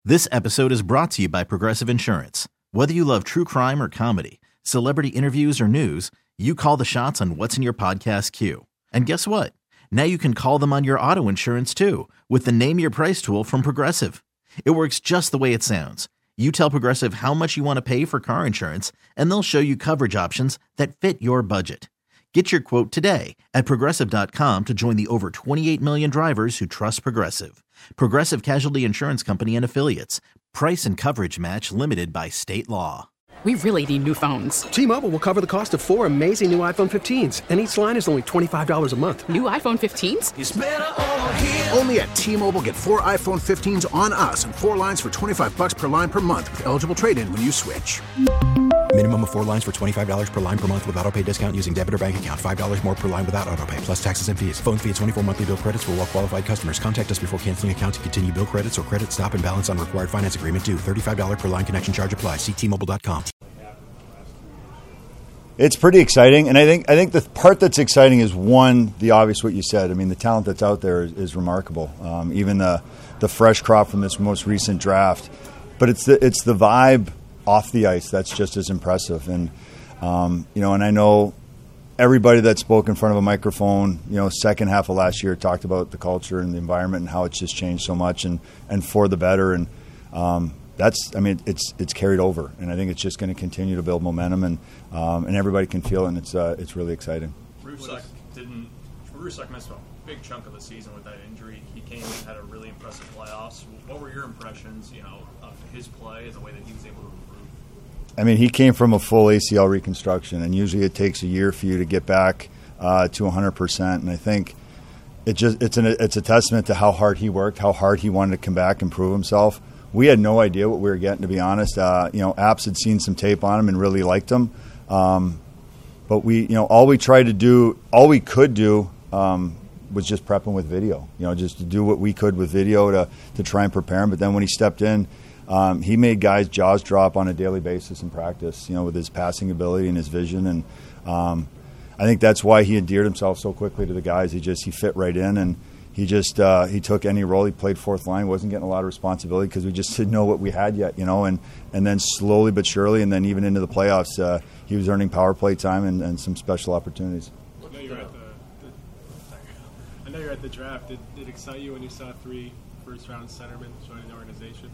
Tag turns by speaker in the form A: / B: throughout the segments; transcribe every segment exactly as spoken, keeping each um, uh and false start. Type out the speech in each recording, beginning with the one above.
A: This episode is brought to you by Progressive Insurance. Whether you love true crime or comedy, celebrity interviews or news, you call the shots on what's in your podcast queue. And guess what? Now you can call them on your auto insurance too with the Name Your Price tool from Progressive. It works just the way it sounds. You tell Progressive how much you want to pay for car insurance, and they'll show you coverage options that fit your budget. Get your quote today at Progressive dot com to join the over twenty-eight million drivers who trust Progressive. Progressive Casualty Insurance Company and Affiliates. Price and coverage match limited by state law.
B: We really need new phones.
C: T-Mobile will cover the cost of four amazing new iPhone fifteens, and each line is only twenty-five dollars a month.
B: New iPhone fifteens?
D: It's better over here.
E: Only at T-Mobile, get four iPhone fifteens on us and four lines for twenty-five bucks per line per month with eligible trade-in when you switch.
F: Minimum of four lines for twenty-five dollars per line per month with autopay discount using debit or bank account. five dollars more per line without autopay, plus taxes and fees. Phone fee at twenty-four monthly bill credits for well-qualified customers. Contact us before canceling account to continue bill credits or credit stop and balance on required finance agreement due. thirty-five dollars per line connection charge applies. See T Mobile dot com.
G: It's pretty exciting, and I think I think the part that's exciting is, one, the obvious what you said. I mean, the talent that's out there is, is remarkable. Um, even the the fresh crop from this most recent draft, but it's the it's the vibe off the ice that's just as impressive. And um, you know, and I know everybody that spoke in front of a microphone, you know, second half of last year talked about the culture and the environment and how it's just changed so much and and for the better. And um, That's, I mean, it's it's carried over, and I think it's just going to continue to build momentum, and um, and everybody can feel it, and it's uh, it's really exciting.
H: Rusek didn't. Rusek missed a big chunk of the season with that injury. He came and had a really impressive playoffs. What were your impressions, you know, of his play and the way that he was able to improve?
G: I mean, he came from a full A C L reconstruction, and usually it takes a year for you to get back uh, to one hundred percent. And I think it just it's an it's a testament to how hard he worked, how hard he wanted to come back and prove himself. We had no idea what we were getting, to be honest. Uh, you know, Apps had seen some tape on him and really liked him. Um, but we, you know, all we tried to do, all we could do um, was just prep him with video. You know, just to do what we could with video to, to try and prepare him. But then when he stepped in, um, he made guys' jaws drop on a daily basis in practice, you know, with his passing ability and his vision. And um, I think that's why he endeared himself so quickly to the guys. He just, he fit right in, and He just uh, he took any role. He played fourth line, wasn't getting a lot of responsibility because we just didn't know what we had yet, you know. And, and then slowly but surely, and then even into the playoffs, uh, he was earning power play time and, and some special opportunities.
I: I know you're at the, the I know you're at the draft. Did, did it excite you when you saw three first round centermen joining the organization?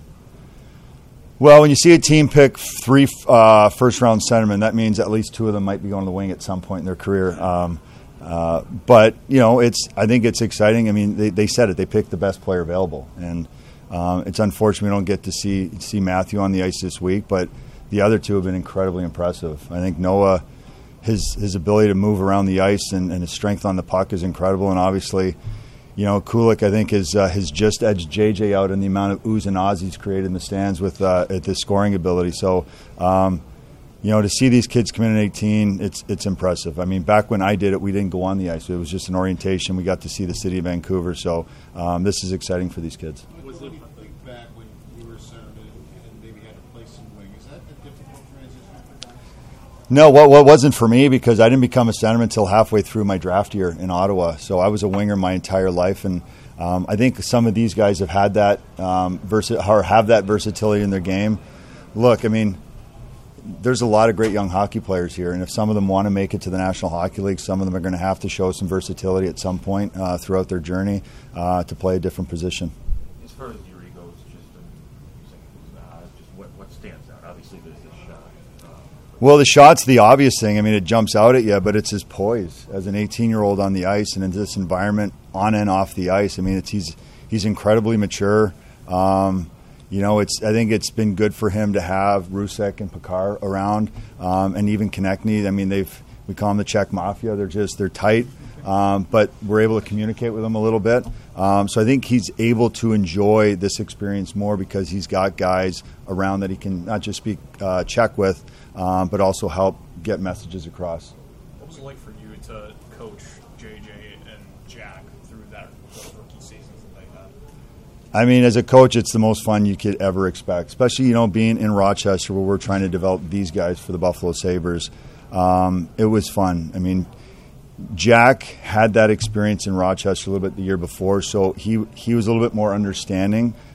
G: Well, when you see a team pick three uh, first round centermen, that means at least two of them might be going to the wing at some point in their career. Um, Uh, but, you know, it's. I think it's exciting. I mean, they, they said it. They picked the best player available. And um, it's unfortunate we don't get to see see Matthew on the ice this week, but the other two have been incredibly impressive. I think Noah, his his ability to move around the ice and, and his strength on the puck is incredible. And obviously, you know, Kulik, I think, is, uh, has just edged J J out in the amount of oohs and ahs he's created in the stands with uh, at his scoring ability. So, um You know, to see these kids come in at eighteen, it's it's impressive. I mean, back when I did it, we didn't go on the ice. It was just an orientation. We got to see the city of Vancouver. So um, this is exciting for these kids.
J: Was it think back when you were centerman and maybe had to play some wing? Is that a difficult transition?
G: No, what what wasn't for me, because I didn't become a centerman until halfway through my draft year in Ottawa. So I was a winger my entire life, and um, I think some of these guys have had that um, versi- or have that versatility in their game. Look, I mean, there's a lot of great young hockey players here, and if some of them want to make it to the National Hockey League, some of them are going to have to show some versatility at some point uh, throughout their journey uh, to play a different position.
K: As far as your ego goes, just, um, uh, just what, what stands out? Obviously, there's the shot. Uh,
G: well, the shot's the obvious thing. I mean, it jumps out at you, but it's his poise as an eighteen-year-old on the ice and in this environment on and off the ice. I mean, it's, he's he's incredibly mature. Um, You know, it's. I think it's been good for him to have Rusek and Pekar around, um, and even Konechny. I mean, they've we call them the Czech Mafia. They're just they're tight, um, but we're able to communicate with them a little bit. Um, so I think he's able to enjoy this experience more because he's got guys around that he can not just speak uh, Czech with, um, but also help get messages across.
H: What was it like for you to coach J J and Jack through that those rookie seasons that they had?
G: I mean, as a coach, it's the most fun you could ever expect, especially, you know, being in Rochester where we're trying to develop these guys for the Buffalo Sabres. Um, it was fun. I mean, Jack had that experience in Rochester a little bit the year before, so he he was a little bit more understanding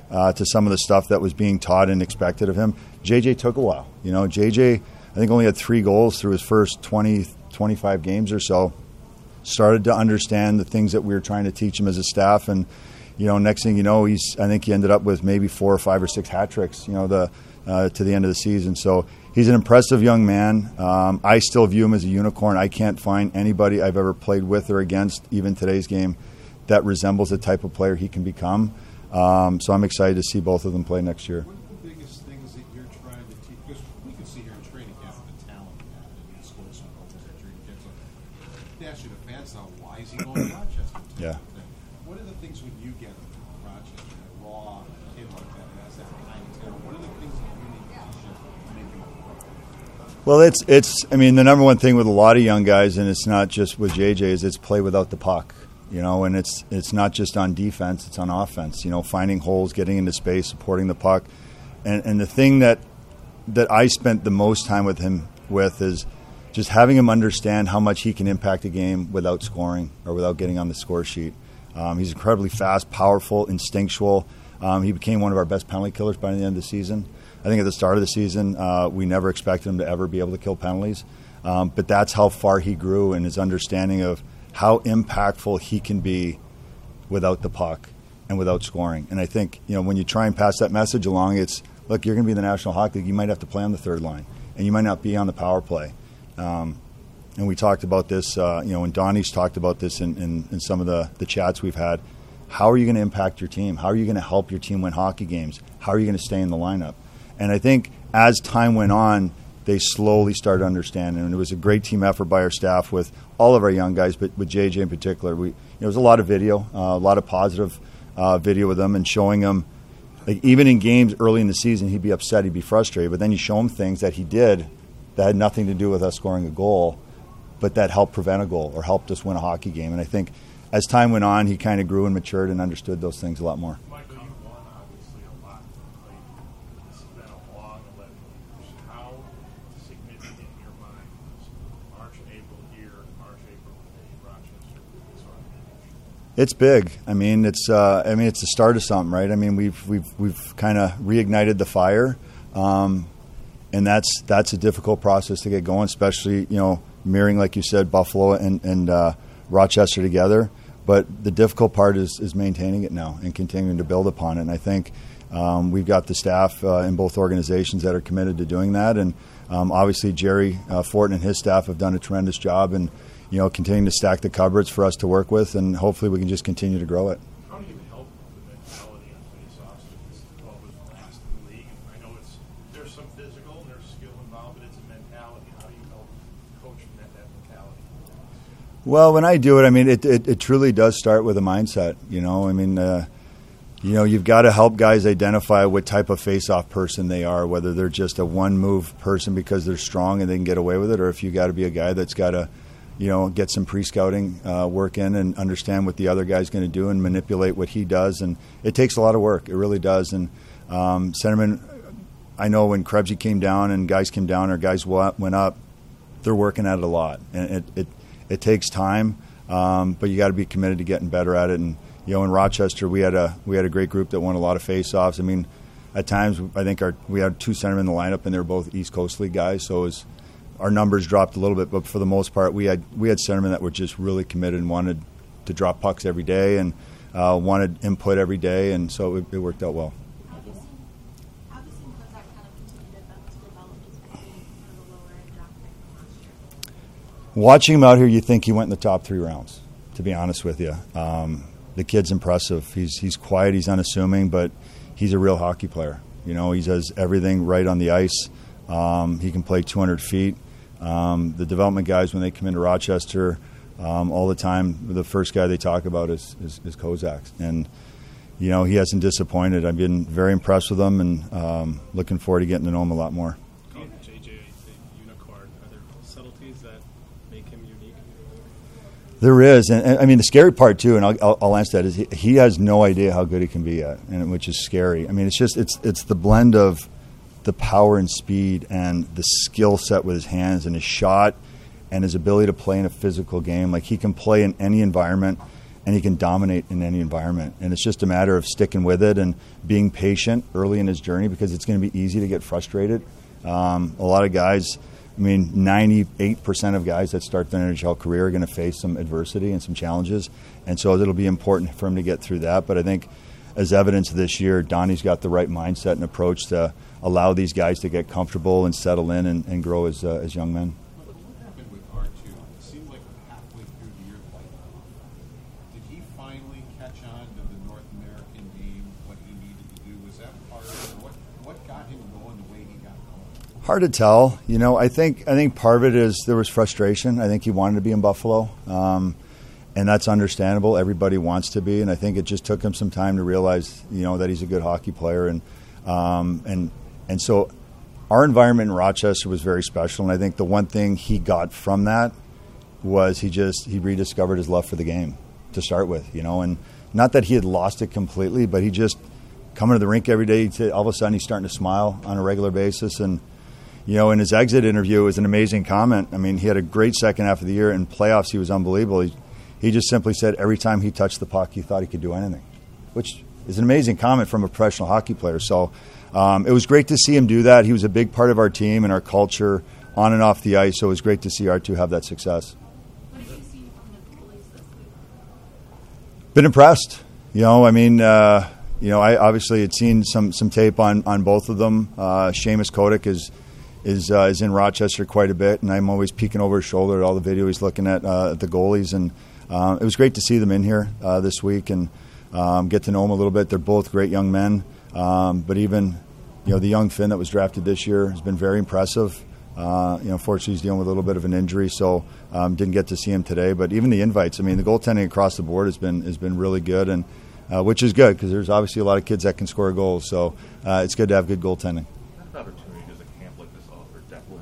G: uh, to some of the stuff that was being taught and expected of him. J J took a while. You know, J J, I think, only had three goals through his first twenty, twenty-five games or so. Started to understand the things that we were trying to teach him as a staff, and you know, next thing you know, he's. I think he ended up with maybe four or five or six hat tricks. You know, the uh, to the end of the season. So he's an impressive young man. Um, I still view him as a unicorn. I can't find anybody I've ever played with or against, even today's game, that resembles the type of player he can become. Um, so I'm excited to see both of them play next year.
J: What are the biggest things that you're trying to teach? Because we can see here in training camp the talent you have, and you scored some goals at training camp. So they ask you the fans now, why is he going to Rochester?
G: Yeah.
J: What are the things when you get Rochester, a raw kid like that, that has that kind of talent? What are the things that you need to teach him to make him a pro?
G: Well, it's it's. I mean, the number one thing with a lot of young guys, and it's not just with J J, is it's play without the puck. You know, and it's it's not just on defense; it's on offense. You know, finding holes, getting into space, supporting the puck, and and the thing that that I spent the most time with him with is just having him understand how much he can impact a game without scoring or without getting on the score sheet. Um, he's incredibly fast, powerful, instinctual. Um, he became one of our best penalty killers by the end of the season. I think at the start of the season, uh, we never expected him to ever be able to kill penalties, um, but that's how far he grew in his understanding of how impactful he can be without the puck and without scoring. And I think, you know, when you try and pass that message along, it's, look, you're going to be in the National Hockey League. You might have to play on the third line, and you might not be on the power play. Um, and we talked about this, uh, you know, when Donnie's talked about this in, in, in some of the, the chats we've had. How are you going to impact your team? How are you going to help your team win hockey games? How are you going to stay in the lineup? And I think as time went on, they slowly started understanding, and it was a great team effort by our staff with all of our young guys, but with J J in particular. We, you know, there was a lot of video, uh, a lot of positive uh, video with him, and showing him, like, even in games early in the season, he'd be upset, he'd be frustrated, but then you show him things that he did that had nothing to do with us scoring a goal, but that helped prevent a goal or helped us win a hockey game. And I think as time went on, he kind of grew and matured and understood those things a lot more.
I: Michael, you won obviously a lot. Like, this has been a long eleven years. How significant in your mind was March, April here, March, April in Rochester? This organization?
G: It's big. I mean, it's uh, I mean, it's the start of something, right? I mean, we've we've we've kind of reignited the fire, um, and that's that's a difficult process to get going, especially, you know, mirroring, like you said, Buffalo and and uh, Rochester together. But the difficult part is, is maintaining it now and continuing to build upon it. And I think um, we've got the staff uh, in both organizations that are committed to doing that. And um, obviously Jerry uh, Fortin and his staff have done a tremendous job and, you know, continuing to stack the cupboards for us to work with. And hopefully we can just continue to grow it.
I: How do you help the mentality on face-offs? It's always last in the league. I know it's there's some physical and there's skill involved, but it's a mentality. How do you help coach that, that mentality?
G: Well, when I do it, I mean, it, it, it truly does start with a mindset. You know, I mean, uh, you know, you've got to help guys identify what type of face-off person they are, whether they're just a one-move person because they're strong and they can get away with it, or if you got to be a guy that's got to, you know, get some pre-scouting uh, work in and understand what the other guy's going to do and manipulate what he does. And it takes a lot of work. It really does. And um, Centerman, I know when Krebsy came down and guys came down or guys went up, they're working at it a lot. And it, it It takes time, um, but you got to be committed to getting better at it. And you know, in Rochester, we had a we had a great group that won a lot of face-offs. I mean, at times I think our we had two centermen in the lineup, and they were both East Coast League guys. So it was, our numbers dropped a little bit, but for the most part, we had we had centermen that were just really committed and wanted to drop pucks every day and uh, wanted input every day, and so it, it worked out well. Watching him out here, you think he went in the top three rounds, to be honest with you. Um, the kid's impressive. He's he's quiet, he's unassuming, but he's a real hockey player. You know, he does everything right on the ice. Um, he can play two hundred feet. Um, the development guys, when they come into Rochester, um, all the time, the first guy they talk about is, is, is Kozaks. And, you know, he hasn't disappointed. I've been very impressed with him and um, looking forward to getting to know him a lot more.
I: J J, the unicorn, are there subtleties that make him unique?
G: There is, and, and I mean the scary part too, and I'll, I'll, I'll answer that is he, he has no idea how good he can be yet, and which is scary. I mean, it's just it's it's the blend of the power and speed and the skill set with his hands and his shot and his ability to play in a physical game. Like he can play in any environment, and he can dominate in any environment. And it's just a matter of sticking with it and being patient early in his journey, because it's going to be easy to get frustrated. Um, a lot of guys, I mean, ninety-eight percent of guys that start their N H L career are going to face some adversity and some challenges. And so it'll be important for him to get through that. But I think as evidence this year, Donnie's got the right mindset and approach to allow these guys to get comfortable and settle in and, and grow as, uh, as young men.
J: What happened with R two? It seemed like halfway through the year, like, did he finally catch on to the North American game, what he needed to do? Was that part of it? What, what got him going the way he got going?
G: Hard to tell. You know, I think I think part of it is there was frustration. I think he wanted to be in Buffalo, um, and that's understandable. Everybody wants to be, and I think it just took him some time to realize, you know, that he's a good hockey player, and um, and and so our environment in Rochester was very special. And I think the one thing he got from that was he just he rediscovered his love for the game to start with, you know, and not that he had lost it completely, but he just coming to the rink every day. To, all of a sudden, he's starting to smile on a regular basis. And you know, in his exit interview, it was an amazing comment. I mean, he had a great second half of the year. In playoffs, he was unbelievable. He, he just simply said every time he touched the puck, he thought he could do anything, which is an amazing comment from a professional hockey player. So um, it was great to see him do that. He was a big part of our team and our culture on and off the ice, so it was great to see R two have that success.
D: What have you seen from the goalies this week?
G: Been impressed. You know, I mean, uh, you know, I obviously had seen some, some tape on, on both of them. Uh, Seamus Kodak is is uh, is in Rochester quite a bit, and I'm always peeking over his shoulder at all the video he's looking at, uh, at the goalies. And uh, it was great to see them in here uh, this week and um, get to know them a little bit. They're both great young men, um, but even, you know, the young Finn that was drafted this year has been very impressive. Uh, you know, fortunately, he's dealing with a little bit of an injury, so um, didn't get to see him today. But even the invites, I mean, the goaltending across the board has been has been really good, and uh, which is good because there's obviously a lot of kids that can score goals. So uh, it's good to have good goaltending.
K: What opportunity does a camp like this offer Declan?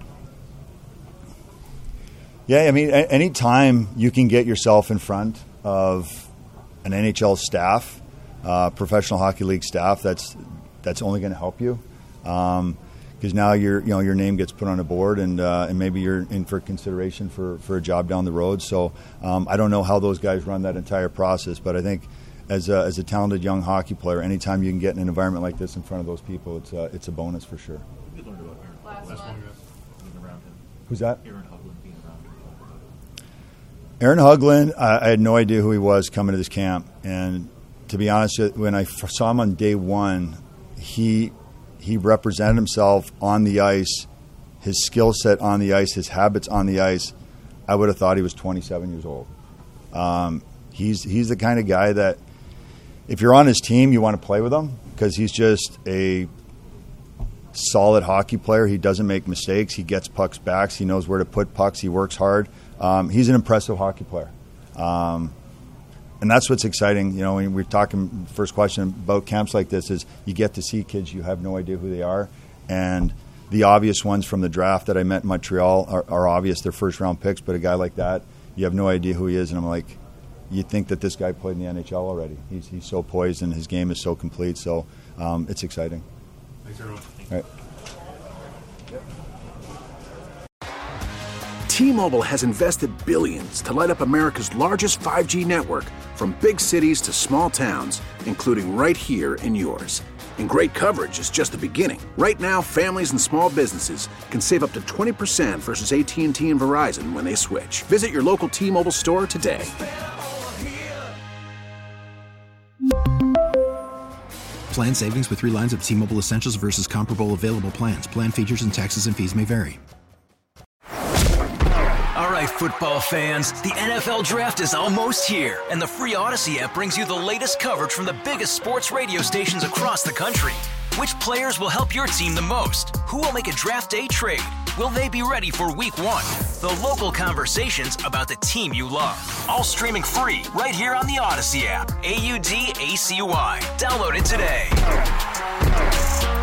G: Yeah, I mean, a- any time you can get yourself in front of an N H L staff, uh, professional hockey league staff, that's that's only going to help you. Um, Because now your you know your name gets put on a board, and uh, and maybe you're in for consideration for, for a job down the road. So um, I don't know how those guys run that entire process, but I think as a, as a talented young hockey player, anytime you can get in an environment like this in front of those people, it's uh, it's a bonus for sure.
K: What have you learned about Aaron
D: Last
K: Last
D: one.
K: one, being around him?
G: Who's that?
K: Aaron Hugland being around him.
G: Aaron Hugland, I, I had no idea who he was coming to this camp, and to be honest, when I f- saw him on day one, he. He represented himself on the ice, his skill set on the ice, his habits on the ice. I would have thought he was twenty-seven years old. Um, he's he's the kind of guy that if you're on his team, you want to play with him because he's just a solid hockey player. He doesn't make mistakes. He gets pucks back. He knows where to put pucks. He works hard. Um, he's an impressive hockey player. Um, And that's what's exciting, you know, when we're talking, first question about camps like this is you get to see kids you have no idea who they are. And the obvious ones from the draft that I met in Montreal are, are obvious. They're first-round picks, but a guy like that, you have no idea who he is. And I'm like, you think that this guy played in the N H L already. He's, he's so poised and his game is so complete. So um, it's exciting.
I: Thanks, everyone.
G: All right.
E: T-Mobile has invested billions to light up America's largest five G network, from big cities to small towns, including right here in yours. And great coverage is just the beginning. Right now, families and small businesses can save up to twenty percent versus A T and T and Verizon when they switch. Visit your local T-Mobile store today.
F: Plan savings with three lines of T-Mobile Essentials versus comparable available plans. Plan features and taxes and fees may vary.
L: All right, football fans, the N F L Draft is almost here, and the free Odyssey app brings you the latest coverage from the biggest sports radio stations across the country. Which players will help your team the most? Who will make a draft day trade? Will they be ready for week one? The local conversations about the team you love. All streaming free right here on the Odyssey app. A U D A C Y. Download it today.